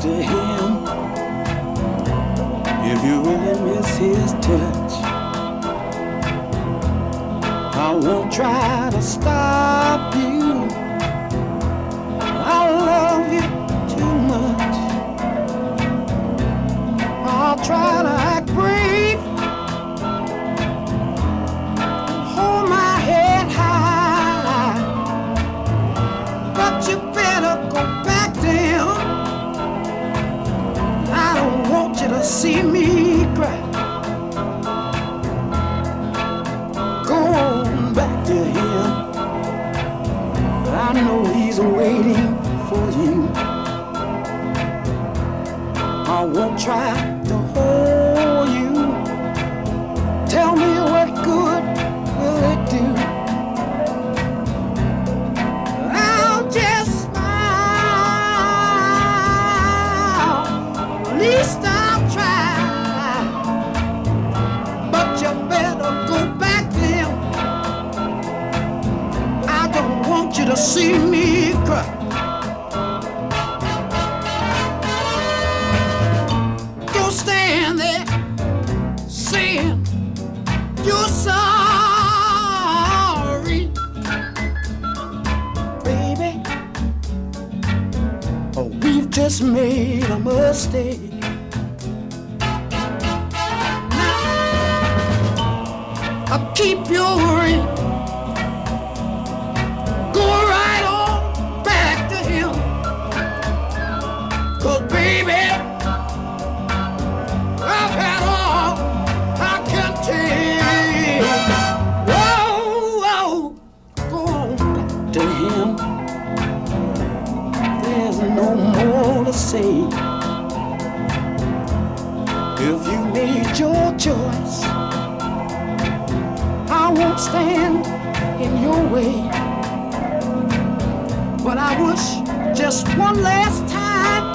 to him. If you really miss his touch, I won't try to stop you. I love you too much. I'll try to act brave, hold my head high, but you better go back down. I don't want you to see me cry. Go on back to him, but I know he's waiting for you. I won't try to hold you. Tell me what good will it do? I'll just smile. At least I'll try. But you better go back there. I don't want you to see me cry. Stand there saying you're sorry, baby. Oh, we've just made a mistake. Now, I'll keep your ring. Go right on back to him. 'Cause baby, I've had all I can take. Whoa, whoa, go on back to him. There's no more to say. If you made your choice, I won't stand in your way. But I wish just one last time,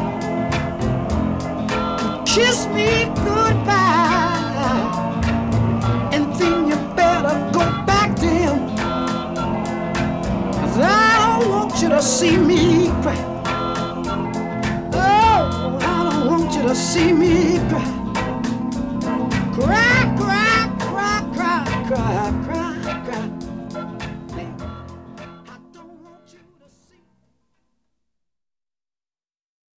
kiss me goodbye, and then you better go back to him. 'Cause I don't want you to see me cry. Oh, I don't want you to see me cry. Cry.